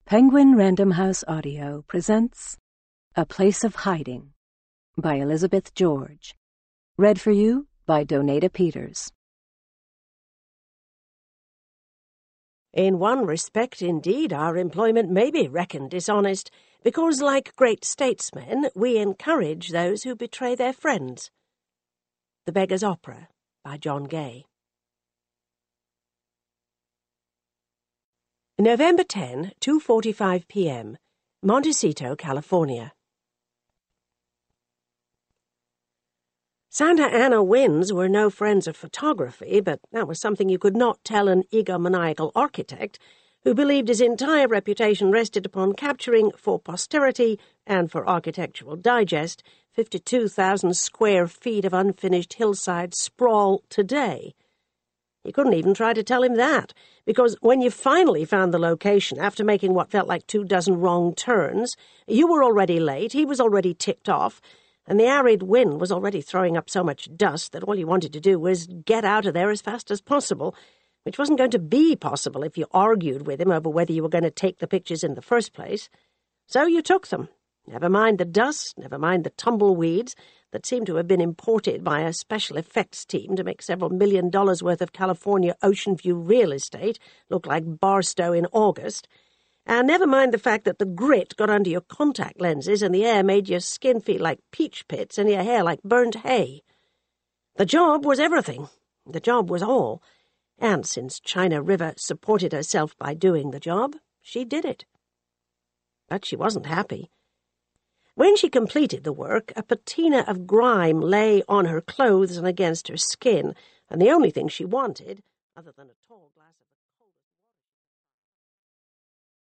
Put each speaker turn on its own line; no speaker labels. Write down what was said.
Penguin Random House Audio presents A Place of Hiding by Elizabeth George. Read for you by Donata Peters.
In one respect, indeed, our employment may be reckoned dishonest, because, like great statesmen, we encourage those who betray their friends. The Beggar's Opera by John Gay. November 10, 2:45 p.m., Montecito, California. Santa Ana winds were no friends of photography, but that was something you could not tell an egomaniacal architect who believed his entire reputation rested upon capturing, for posterity and for Architectural Digest, 52,000 square feet of unfinished hillside sprawl today. You couldn't even try to tell him that, because when you finally found the location after making what felt like 24 wrong turns, you were already late, he was already ticked off, and the arid wind was already throwing up so much dust that all you wanted to do was get out of there as fast as possible, which wasn't going to be possible if you argued with him over whether you were going to take the pictures in the first place. So you took them. Never mind the dust, never mind the tumbleweeds that seemed to have been imported by a special effects team to make several $1 million worth of California ocean view real estate look like Barstow in August. And never mind the fact that the grit got under your contact lenses and the air made your skin feel like peach pits and your hair like burnt hay. The job was everything. The job was all. And since China River supported herself by doing the job, she did it. But she wasn't happy. When she completed the work, a patina of grime lay on her clothes and against her skin, and the only thing she wanted, other than a tall glass of